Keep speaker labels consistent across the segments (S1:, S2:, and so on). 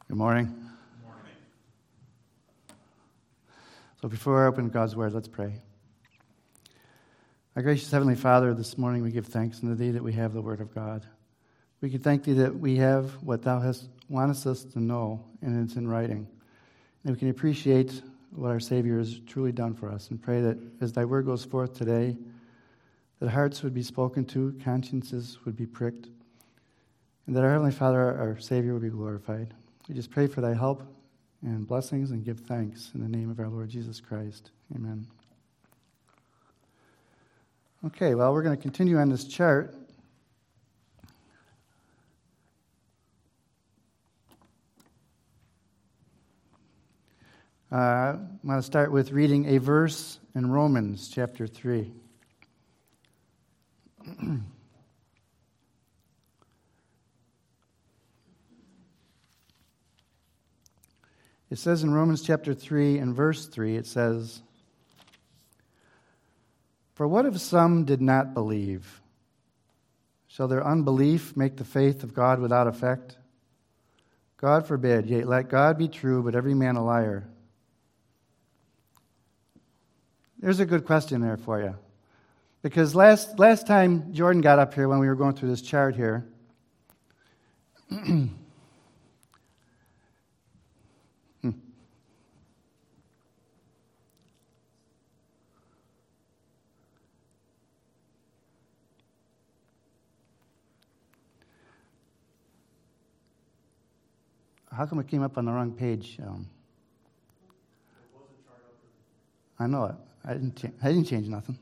S1: Good morning.
S2: Good morning.
S1: So before I open God's Word, let's pray. Our gracious Heavenly Father, this morning we give thanks unto Thee that we have the Word of God. We can thank Thee that we have what Thou hast wantest us to know, and it's in writing. And we can appreciate what our Savior has truly done for us, and pray that as Thy Word goes forth today, that hearts would be spoken to, consciences would be pricked, and that our Heavenly Father, our Savior, would be glorified. We just pray for Thy help and blessings and give thanks in the name of our Lord Jesus Christ. Amen. Okay, well, we're going to continue on this chart. I'm going to start with reading a verse in Romans chapter 3. It says in Romans chapter 3 and verse 3, it says, "For what if some did not believe? Shall their unbelief make the faith of God without effect? God forbid, yea, let God be true, but every man a liar." There's a good question there for you. Because last time Jordan got up here when we were going through this chart here, how come it came up on the wrong page? I know it. I didn't change nothing.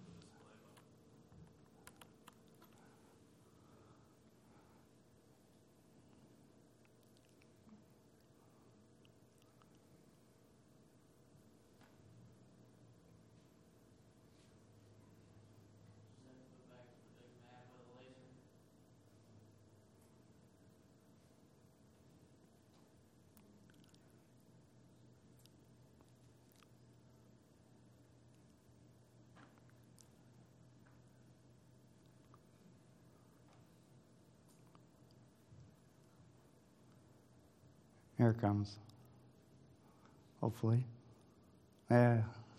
S1: Here it comes. Hopefully. Yeah.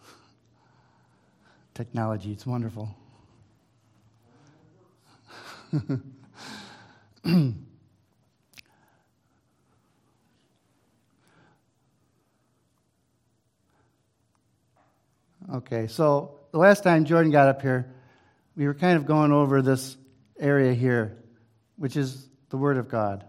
S1: Technology, it's wonderful. Okay, so the last time Jordan got up here, we were kind of going over this area here, which is the Word of God.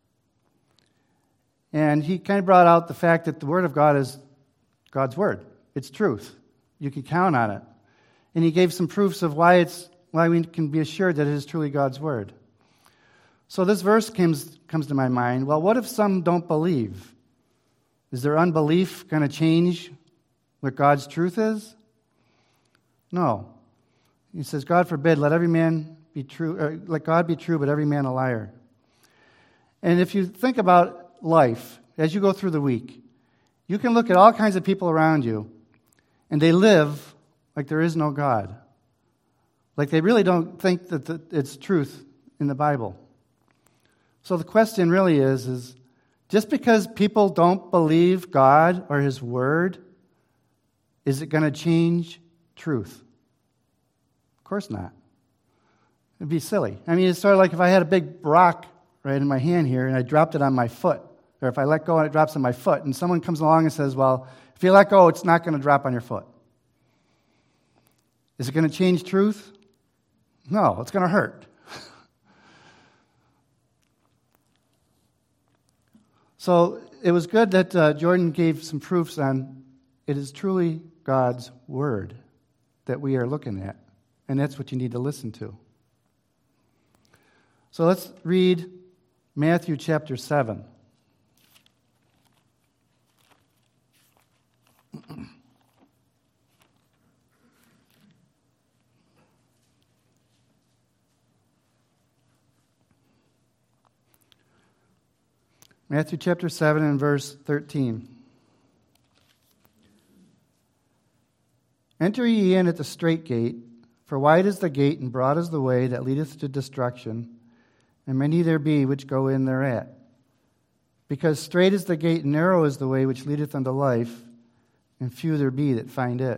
S1: And he kind of brought out the fact that the Word of God is God's Word. It's truth. You can count on it. And he gave some proofs of why we can be assured that it is truly God's Word. So this verse comes to my mind. Well, what if some don't believe? Is their unbelief going to change what God's truth is? No. He says, God forbid, let every man be true, or let God be true, but every man a liar. And if you think about life, as you go through the week, you can look at all kinds of people around you, and they live like there is no God. Like they really don't think that it's truth in the Bible. So the question really is just because people don't believe God or His Word, is it going to change truth? Of course not. It'd be silly. I mean, it's sort of like if I had a big rock right in my hand here and I dropped it on my foot. Or if I let go and it drops on my foot, and someone comes along and says, well, if you let go, it's not going to drop on your foot. Is it going to change truth? No, it's going to hurt. So it was good that Jordan gave some proofs on it is truly God's Word that we are looking at. And that's what you need to listen to. So let's read Matthew chapter 7. Matthew chapter 7 and verse 13. Enter ye in at the strait gate, for wide is the gate and broad is the way that leadeth to destruction, and many there be which go in thereat. Because straight is the gate, and narrow is the way which leadeth unto life, and few there be that find it.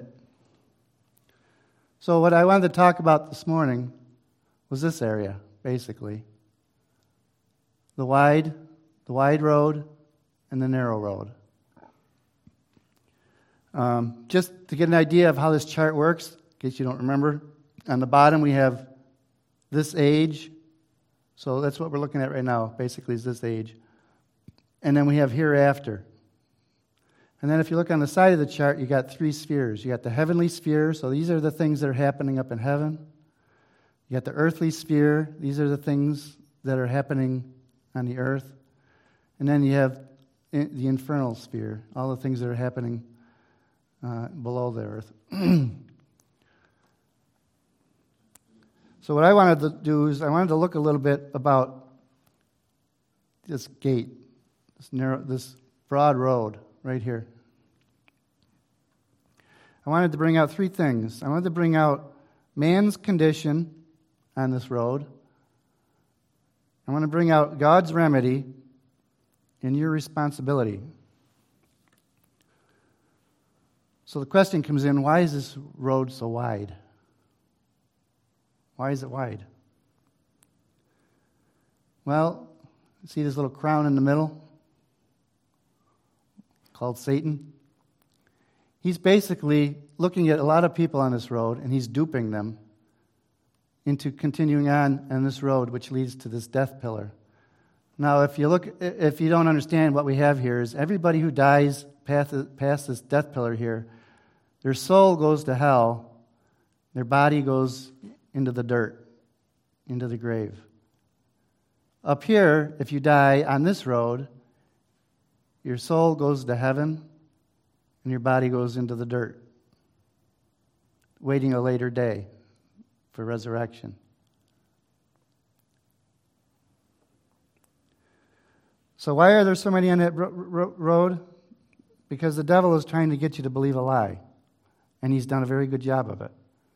S1: So what I wanted to talk about this morning was this area, basically. The wide road and the narrow road. Just to get an idea of how this chart works, in case you don't remember, on the bottom we have this age. So that's what we're looking at right now, basically, is this age. And then we have hereafter. And then if you look on the side of the chart, you got 3 spheres. You got the heavenly sphere, so these are the things that are happening up in heaven. You got the earthly sphere, these are the things that are happening on the earth. And then you have the infernal sphere, all the things that are happening below the earth. So what I wanted to do is I wanted to look a little bit about this gate, this broad road right here. I wanted to bring out 3 things. I wanted to bring out man's condition on this road. I want to bring out God's remedy and your responsibility. So the question comes in, why is this road so wide? Why is it wide? Well, see this little crown in the middle? Called Satan. He's basically looking at a lot of people on this road, and he's duping them into continuing on this road, which leads to this death pillar. Now, if you don't understand what we have here, is everybody who dies past this death pillar here, their soul goes to hell, their body goes into the dirt, into the grave. Up here, if you die on this road, your soul goes to heaven, and your body goes into the dirt, waiting a later day for resurrection. So why are there so many on that road? Because the devil is trying to get you to believe a lie, and he's done a very good job of it.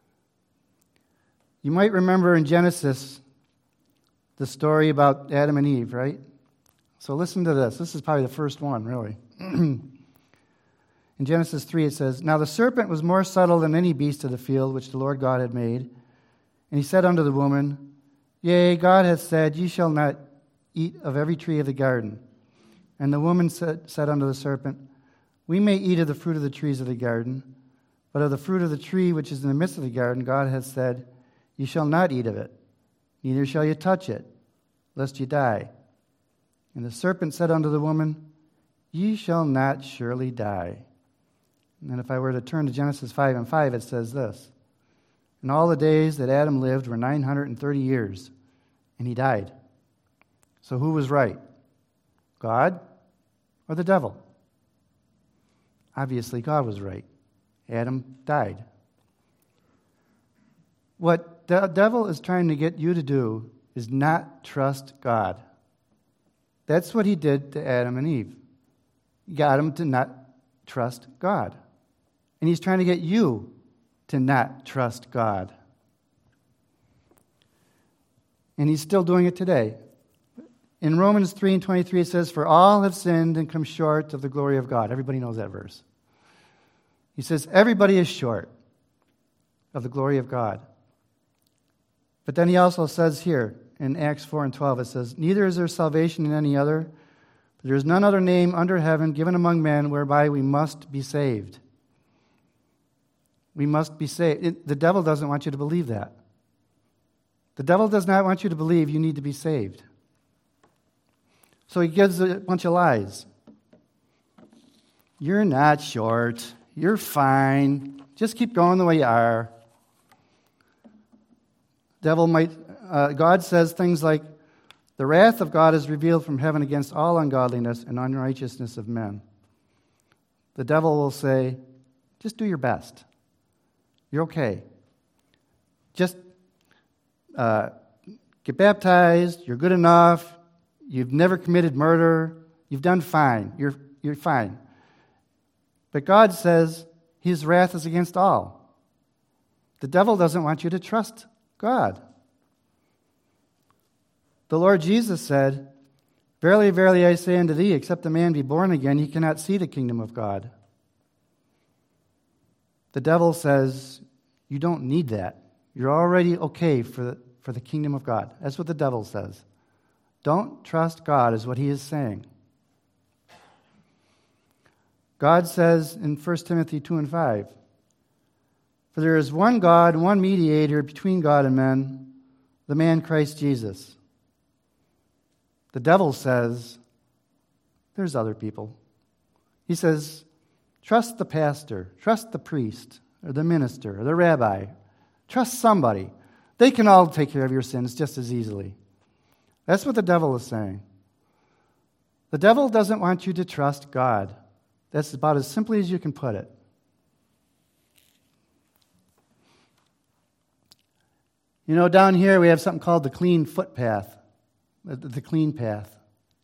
S1: You might remember in Genesis the story about Adam and Eve, right? So listen to this. This is probably the first one, really. In Genesis 3 it says, "Now the serpent was more subtle than any beast of the field which the Lord God had made. And he said unto the woman, Yea, God hath said, Ye shall not eat of every tree of the garden. And the woman said unto the serpent, We may eat of the fruit of the trees of the garden, but of the fruit of the tree which is in the midst of the garden, God hath said, Ye shall not eat of it, neither shall ye touch it, lest ye die. And the serpent said unto the woman, Ye shall not surely die. And then if I were to turn to Genesis 5:5, it says this, And all the days that Adam lived were 930 years, and he died. So who was right? God or the devil? Obviously, God was right. Adam died. What the devil is trying to get you to do is not trust God. That's what he did to Adam and Eve. He got them to not trust God. And he's trying to get you to not trust God. And he's still doing it today. In Romans 3:23 it says, For all have sinned and come short of the glory of God. Everybody knows that verse. He says, everybody is short of the glory of God. But then he also says here, in Acts 4:12, it says, Neither is there salvation in any other, but there is none other name under heaven given among men whereby we must be saved. We must be saved. The devil doesn't want you to believe that. The devil does not want you to believe you need to be saved. So he gives a bunch of lies. You're not short. You're fine. Just keep going the way you are. God says things like, The wrath of God is revealed from heaven against all ungodliness and unrighteousness of men. The devil will say, just do your best. You're okay. Just get baptized. You're good enough. You've never committed murder. You've done fine. You're fine. But God says his wrath is against all. The devil doesn't want you to trust God. The Lord Jesus said, Verily, verily, I say unto thee, except a man be born again, he cannot see the kingdom of God. The devil says, you don't need that. You're already okay for the kingdom of God. That's what the devil says. Don't trust God is what he is saying. God says in 1 Timothy 2 and 5, for there is one God, one mediator between God and men, the man Christ Jesus. The devil says, there's other people. He says, trust the pastor, trust the priest, or the minister, or the rabbi. Trust somebody. They can all take care of your sins just as easily. That's what the devil is saying. The devil doesn't want you to trust God. That's about as simply as you can put it. You know, down here we have something called the clean footpath, the clean path.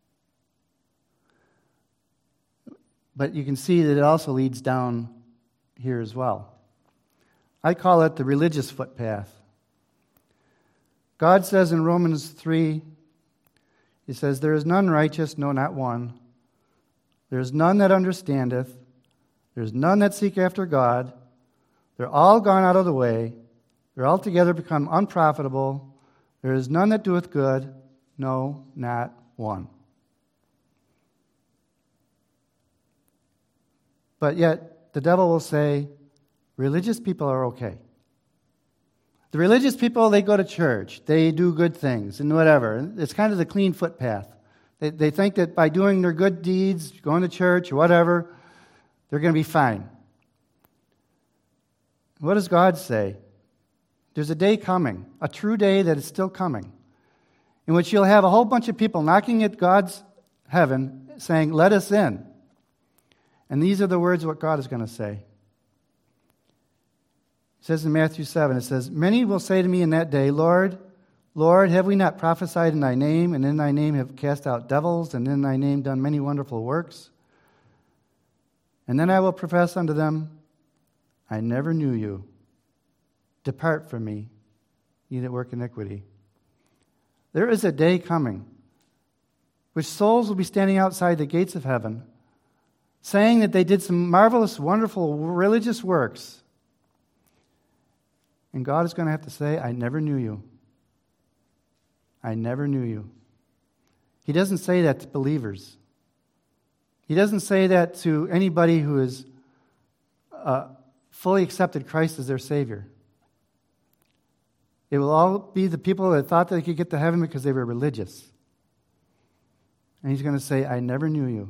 S1: But you can see that it also leads down here as well. I call it the religious footpath. God says in Romans 3, He says, there is none righteous, no, not one. There is none that understandeth. There is none that seek after God. They're all gone out of the way. They're altogether become unprofitable. There is none that doeth good, no, not one. But yet, the devil will say, religious people are okay. The religious people, they go to church. They do good things and whatever. It's kind of the clean footpath. They think that by doing their good deeds, going to church or whatever, they're going to be fine. What does God say? There's a day coming, a true day that is still coming, in which you'll have a whole bunch of people knocking at God's heaven saying, let us in. And these are the words of what God is going to say. It says in Matthew 7, it says, many will say to me in that day, Lord, Lord, have we not prophesied in thy name, and in thy name have cast out devils, and in thy name done many wonderful works? And then I will profess unto them, I never knew you. Depart from me, ye that work iniquity. There is a day coming which souls will be standing outside the gates of heaven, saying that they did some marvelous, wonderful religious works. And God is going to have to say, I never knew you. I never knew you. He doesn't say that to believers. He doesn't say that to anybody who has fully accepted Christ as their Savior. It will all be the people that thought they could get to heaven because they were religious. And he's going to say, I never knew you.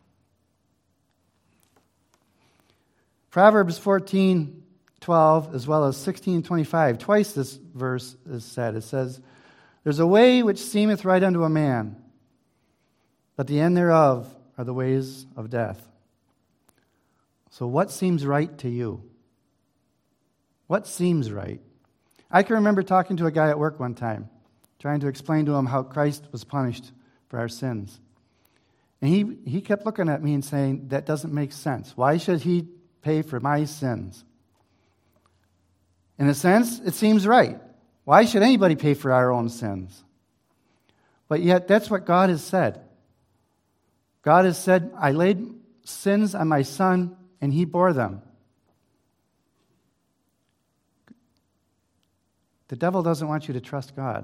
S1: Proverbs 14:12 as well as 16:25. Twice this verse is said. It says, there's a way which seemeth right unto a man, but the end thereof are the ways of death. So what seems right to you? What seems right? I can remember talking to a guy at work one time, trying to explain to him how Christ was punished for our sins. And he kept looking at me and saying, that doesn't make sense. Why should he pay for my sins? In a sense, it seems right. Why should anybody pay for our own sins? But yet, that's what God has said. God has said, I laid sins on my Son, and He bore them. The devil doesn't want you to trust God.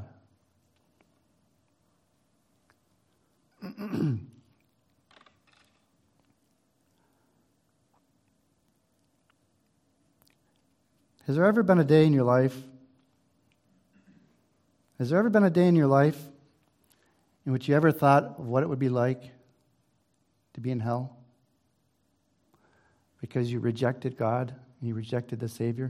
S1: Has there ever been a day in your life? Has there ever been a day in your life in which you ever thought of what it would be like to be in hell? Because you rejected God and you rejected the Savior?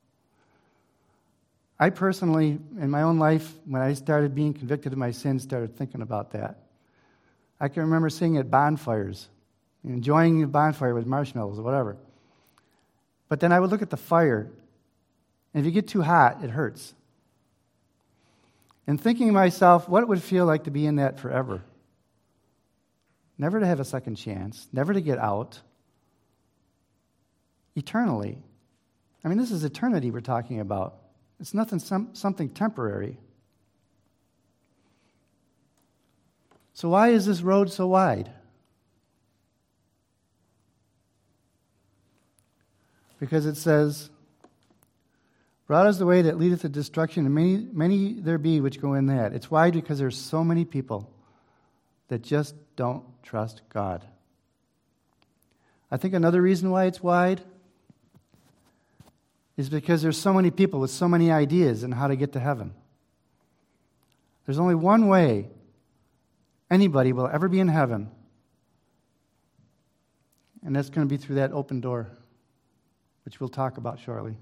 S1: I personally, in my own life, when I started being convicted of my sins, started thinking about that. I can remember sitting at bonfires, enjoying the bonfire with marshmallows or whatever. But then I would look at the fire, and if you get too hot, it hurts. And thinking to myself, what it would feel like to be in that forever. Never to have a second chance, never to get out. Eternally. I mean, this is eternity we're talking about. It's nothing, something temporary. So why is this road so wide? Because it says, broad is the way that leadeth to destruction, and many there be which go in that. It's wide because there's so many people that just don't trust God. I think another reason why it's wide is because there's so many people with so many ideas on how to get to heaven. There's only one way anybody will ever be in heaven, and that's going to be through that open door, which we'll talk about shortly.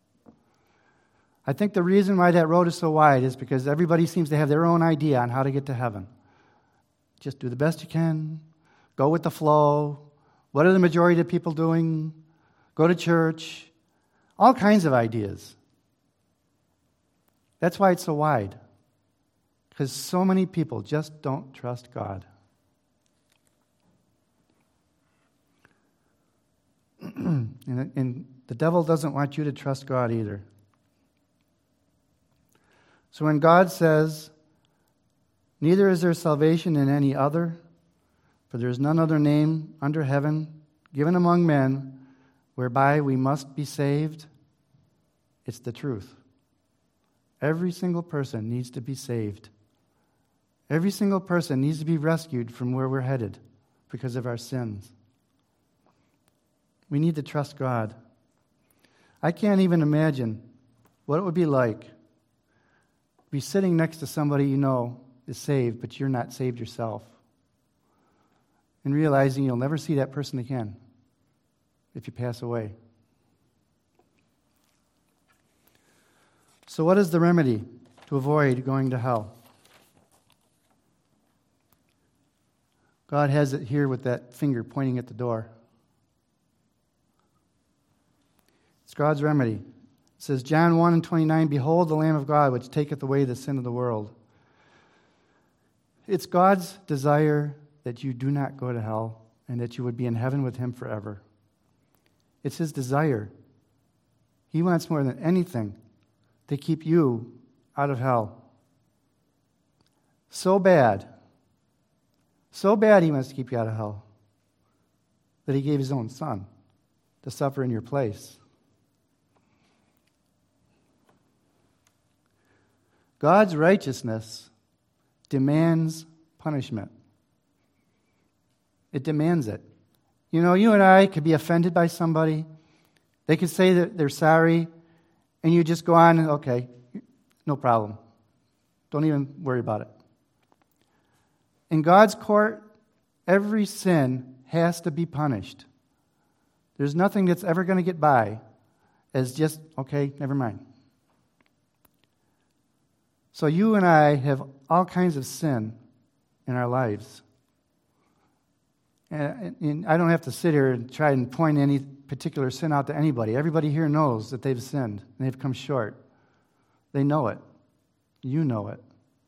S1: I think the reason why that road is so wide is because everybody seems to have their own idea on how to get to heaven. Just do the best you can. Go with the flow. What are the majority of people doing? Go to church. All kinds of ideas. That's why it's so wide. Because so many people just don't trust God. And the devil doesn't want you to trust God either. So when God says, neither is there salvation in any other, for there is none other name under heaven given among men whereby we must be saved, it's the truth. Every single person needs to be saved. Every single person needs to be rescued from where we're headed because of our sins. We need to trust God. I can't even imagine what it would be like to be sitting next to somebody you know is saved, but you're not saved yourself. And realizing you'll never see that person again if you pass away. So what is the remedy to avoid going to hell? God has it here with that finger pointing at the door. It's God's remedy. It says, John 1:29, behold the Lamb of God, which taketh away the sin of the world. It's God's desire that you do not go to hell and that you would be in heaven with Him forever. It's His desire. He wants more than anything to keep you out of hell. So bad He wants to keep you out of hell that He gave His own Son to suffer in your place. God's righteousness demands punishment. It demands it. You know, you and I could be offended by somebody. They could say that they're sorry, and you just go on, okay, no problem. Don't even worry about it. In God's court, every sin has to be punished. There's nothing that's ever going to get by as just, okay, never mind. So you and I have all kinds of sin in our lives. And I don't have to sit here and try and point any particular sin out to anybody. Everybody here knows that they've sinned and they've come short. They know it. You know it.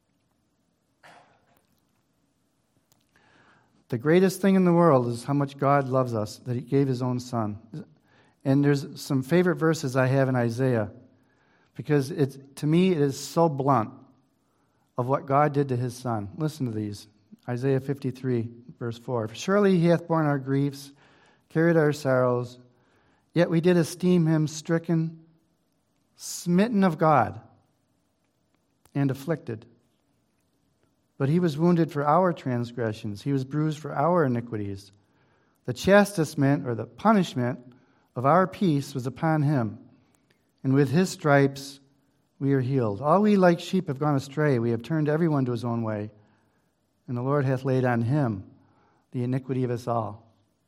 S1: The greatest thing in the world is how much God loves us, that He gave His own Son. And there's some favorite verses I have in Isaiah, because to me it is so blunt of what God did to His Son. Listen to these. Isaiah 53, verse 4. Surely He hath borne our griefs, carried our sorrows, yet we did esteem Him stricken, smitten of God, and afflicted. But He was wounded for our transgressions. He was bruised for our iniquities. The chastisement, or the punishment, of our peace was upon Him. And with His stripes we are healed. All we like sheep have gone astray. We have turned everyone to his own way. And the Lord hath laid on Him the iniquity of us all.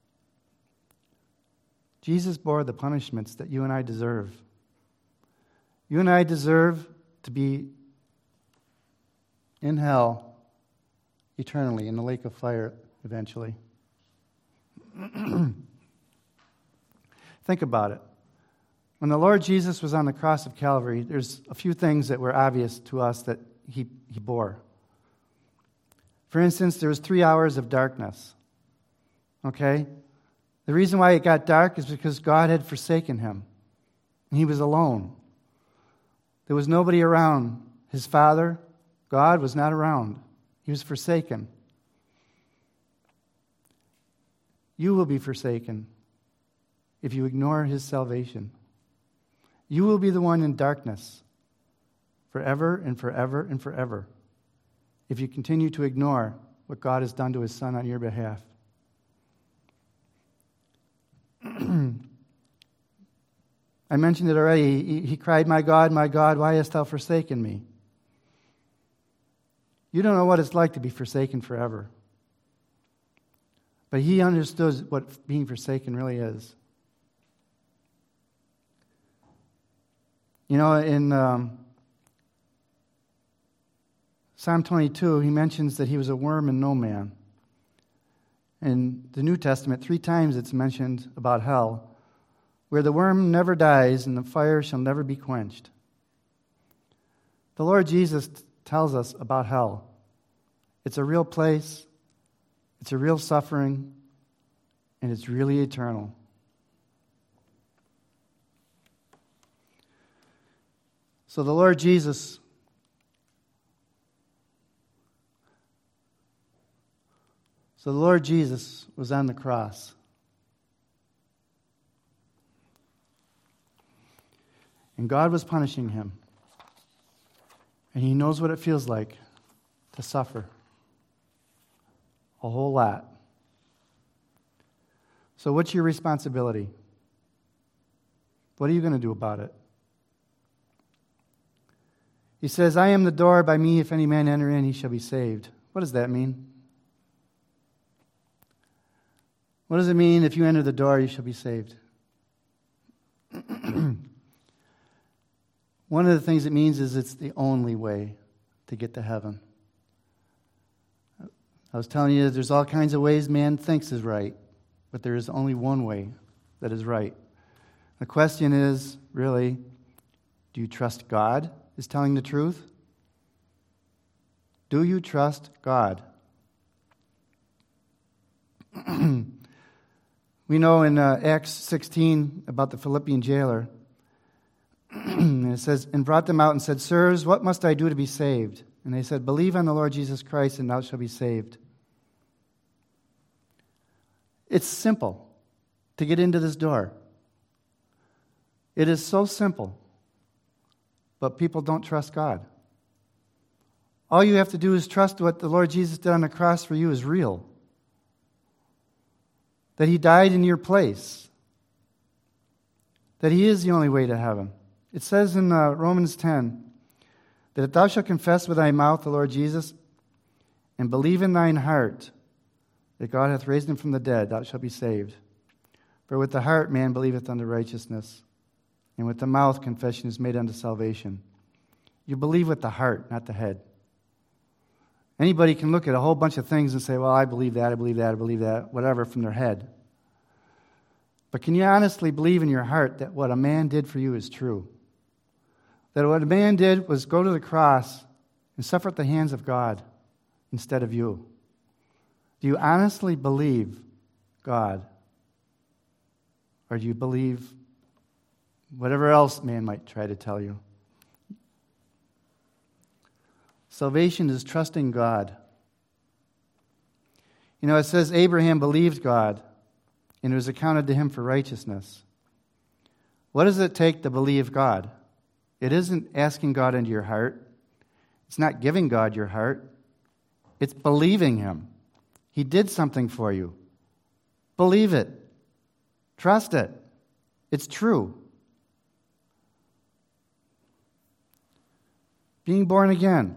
S1: Jesus bore the punishments that you and I deserve. You and I deserve to be in hell eternally, in the lake of fire eventually. Think about it. When the Lord Jesus was on the cross of Calvary, there's a few things that were obvious to us that He bore. For instance, there was 3 hours of darkness. Okay? The reason why it got dark is because God had forsaken Him. And He was alone. There was nobody around. His Father, God, was not around. He was forsaken. You will be forsaken if you ignore his salvation. You will be the one in darkness forever and forever and forever if you continue to ignore what God has done to his Son on your behalf. I mentioned it already. He cried, my God, why hast thou forsaken me? You don't know what it's like to be forsaken forever. But he understood what being forsaken really is. You know, in Psalm 22, he mentions that he was a worm and no man. In the New Testament, 3 times it's mentioned about hell, where the worm never dies and the fire shall never be quenched. The Lord Jesus tells us about hell. It's a real place, it's a real suffering, and it's really eternal. So the Lord Jesus was on the cross. And God was punishing him. And he knows what it feels like to suffer. A whole lot. So what's your responsibility? What are you going to do about it? He says, I am the door, by me if any man enter in, he shall be saved. What does that mean? What does it mean if you enter the door, you shall be saved? One of the things it means is it's the only way to get to heaven. I was telling you there's all kinds of ways man thinks is right, but there is only one way that is right. The question is, really, do you trust God is telling the truth? Do you trust God? We know in Acts 16 about the Philippian jailer. And it says, and brought them out and said, Sirs, what must I do to be saved? And they said, believe on the Lord Jesus Christ, and thou shalt be saved. It's simple to get into this door. It is so simple. But people don't trust God. All you have to do is trust what the Lord Jesus did on the cross for you is real. That he died in your place. That he is the only way to heaven. It says in Romans 10 that if thou shalt confess with thy mouth the Lord Jesus and believe in thine heart that God hath raised him from the dead, thou shalt be saved. For with the heart man believeth unto righteousness, and with the mouth confession is made unto salvation. You believe with the heart, not the head. Anybody can look at a whole bunch of things and say, well, I believe that, I believe that, I believe that, whatever, from their head. But can you honestly believe in your heart that what a man did for you is true? That what a man did was go to the cross and suffer at the hands of God instead of you? Do you honestly believe God? Or do you believe whatever else man might try to tell you? Salvation is trusting God. You know, it says Abraham believed God, and it was accounted to him for righteousness. What does it take to believe God? It isn't asking God into your heart. It's not giving God your heart. It's believing him. He did something for you. Believe it. Trust it. It's true. Being born again.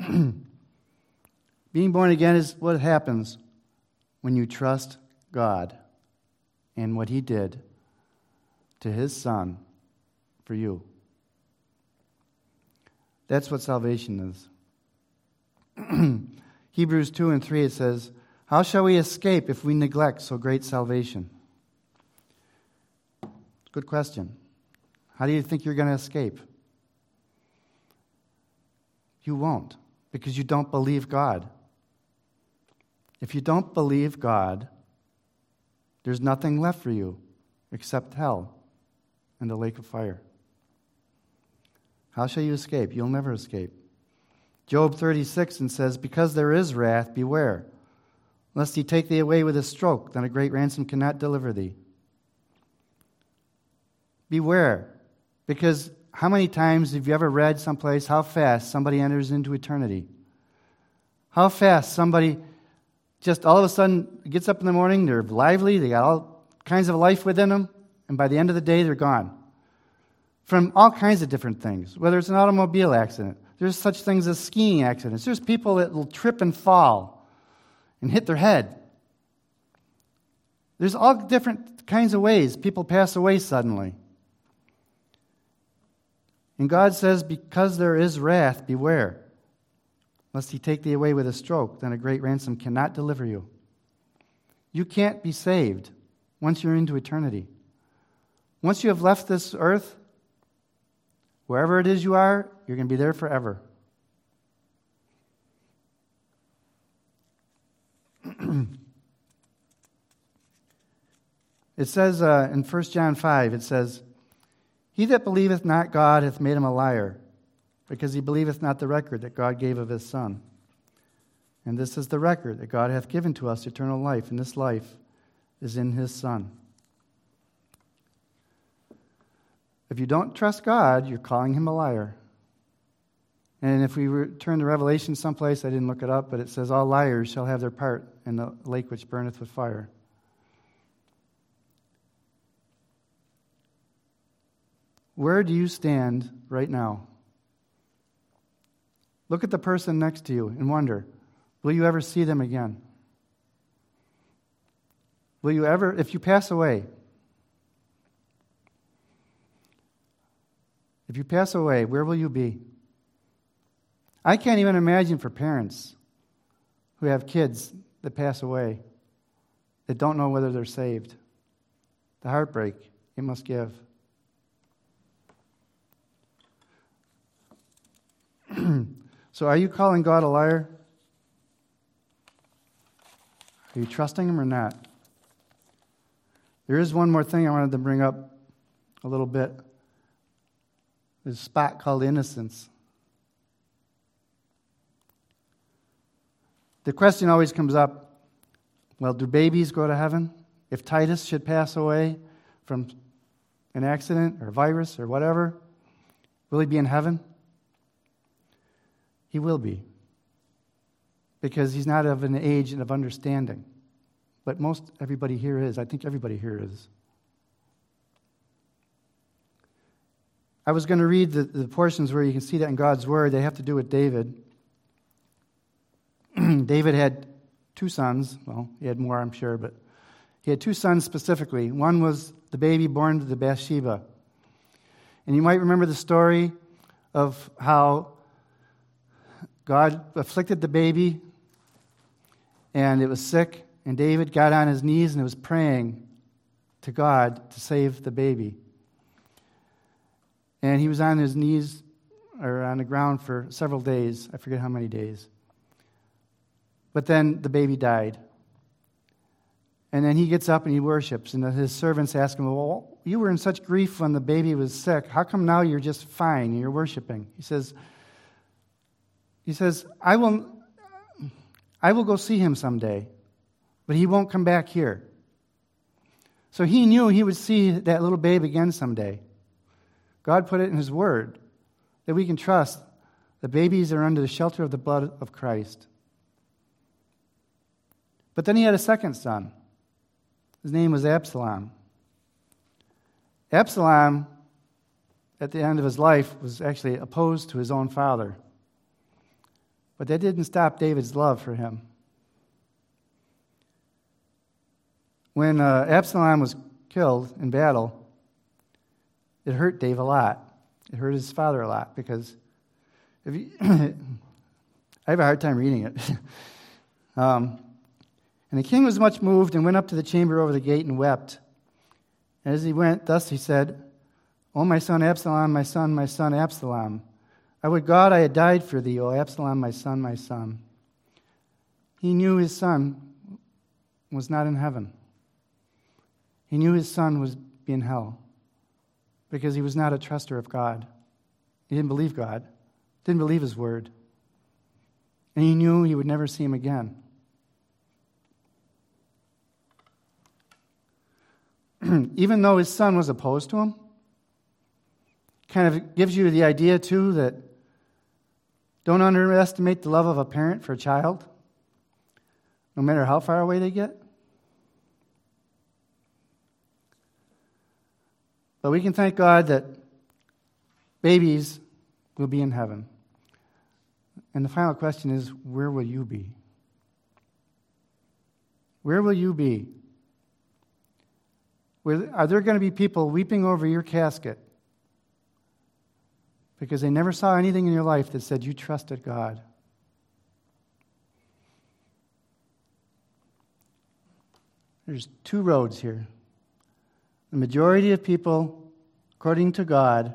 S1: Being born again is what happens when you trust God and what he did to his Son for you. That's what salvation is. Hebrews 2 and 3, it says, how shall we escape if we neglect so great salvation? Good question. How do you think you're going to escape? You won't, because you don't believe God. If you don't believe God, there's nothing left for you except hell and the lake of fire. How shall you escape? You'll never escape. Job 36 and says, because there is wrath, beware, Lest he take thee away with a stroke, then a great ransom cannot deliver thee. Beware, because how many times have you ever read someplace how fast somebody enters into eternity? How fast somebody just all of a sudden gets up in the morning, they're lively, they got all kinds of life within them, and by the end of the day, they're gone. From all kinds of different things, whether it's an automobile accident. There's such things as skiing accidents. There's people that will trip and fall and hit their head. There's all different kinds of ways people pass away suddenly. And God says, because there is wrath, beware, lest he take thee away with a stroke, then a great ransom cannot deliver you. You can't be saved once you're into eternity. Once you have left this earth, wherever it is you are, you're going to be there forever. It says in 1 John 5, it says, he that believeth not God hath made him a liar, because he believeth not the record that God gave of his Son. And this is the record, that God hath given to us eternal life, and this life is in his Son. If you don't trust God, you're calling him a liar. And if we turn to Revelation someplace, I didn't look it up, but it says, all liars shall have their part in the lake which burneth with fire. Where do you stand right now? Look at the person next to you and wonder, will you ever see them again? Will you ever, if you pass away, where will you be? I can't even imagine for parents who have kids that pass away, that don't know whether they're saved. The heartbreak it must give. So are you calling God a liar? Are you trusting him or not? There is one more thing I wanted to bring up a little bit. There's a spot called innocence. The question always comes up, well, do babies go to heaven? If Titus should pass away from an accident or a virus or whatever, will he be in heaven? He will be, because he's not of an age and of understanding. But everybody here is. I think everybody here is. I was going to read the portions where you can see that in God's Word. They have to do with David. David had two sons. Well, he had more, I'm sure, but he had two sons specifically. One was the baby born to Bathsheba. And you might remember the story of how God afflicted the baby, and it was sick, and David got on his knees and was praying to God to save the baby. And he was on his knees, or on the ground for several days. I forget how many days. But then the baby died. And then he gets up and he worships, and his servants ask him, well, you were in such grief when the baby was sick. How come now you're just fine and you're worshiping? He says, I will go see him someday, but he won't come back here. So he knew he would see that little babe again someday. God put it in his word that we can trust the babies are under the shelter of the blood of Christ. But then he had a second son. His name was Absalom. Absalom, at the end of his life, was actually opposed to his own father. But that didn't stop David's love for him. When Absalom was killed in battle, it hurt Dave a lot. It hurt his father a lot, because I have a hard time reading it. And the king was much moved and went up to the chamber over the gate and wept. And as he went, thus he said, O my son Absalom, my son Absalom, I would God I had died for thee, O Absalom, my son, my son. He knew his son was not in heaven. He knew his son was in hell, because he was not a truster of God. He didn't believe God, didn't believe his word. And he knew he would never see him again. even though his son was opposed to him. Kind of gives you the idea, too, that don't underestimate the love of a parent for a child, no matter how far away they get. But we can thank God that babies will be in heaven. And the final question is, where will you be? Where will you be? Are there going to be people weeping over your casket because they never saw anything in your life that said you trusted God? There's two roads here. The majority of people, according to God,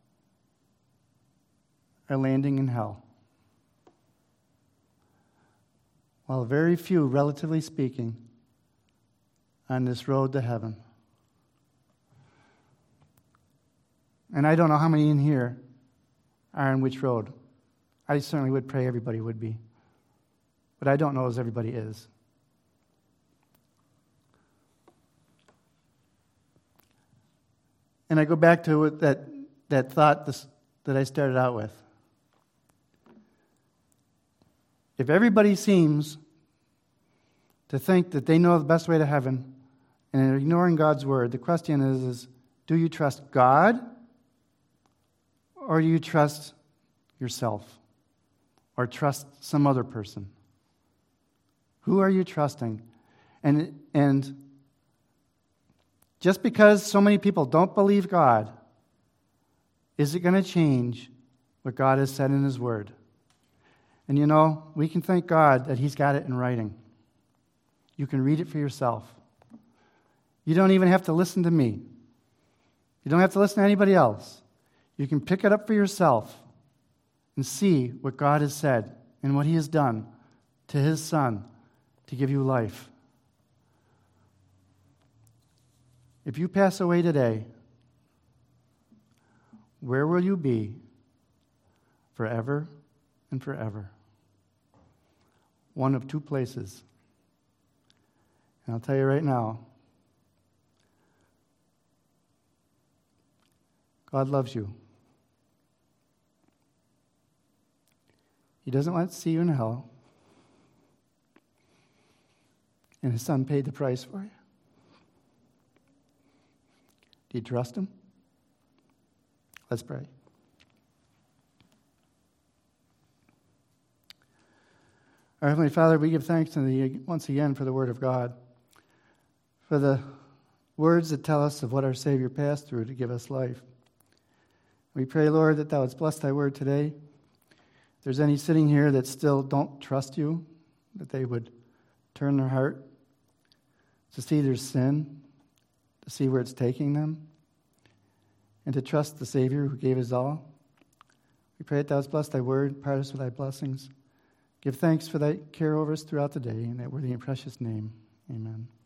S1: are landing in hell. While very few, relatively speaking, on this road to heaven. And I don't know how many in here are on which road. I certainly would pray everybody would be. But I don't know as everybody is. And I go back to that thought that I started out with. If everybody seems to think that they know the best way to heaven and are ignoring God's word, the question is do you trust God or do you trust yourself or trust some other person? Who are you trusting? And just because so many people don't believe God, is it going to change what God has said in His Word? And you know, we can thank God that He's got it in writing. You can read it for yourself. You don't even have to listen to me. You don't have to listen to anybody else. You can pick it up for yourself and see what God has said and what He has done to His Son to give you life. If you pass away today, where will you be forever and forever? One of two places. And I'll tell you right now, God loves you. He doesn't want to see you in hell. And His Son paid the price for you. Do you trust Him? Let's pray. Our Heavenly Father, we give thanks once again for the Word of God, for the words that tell us of what our Savior passed through to give us life. We pray, Lord, that Thou wouldst bless Thy Word today. If there's any sitting here that still don't trust You, that they would turn their heart to see their sin, to see where it's taking them, and to trust the Savior who gave His all. We pray that Thou wouldst bless Thy Word, part us with Thy blessings. Give thanks for Thy care over us throughout the day, in that worthy and precious name. Amen.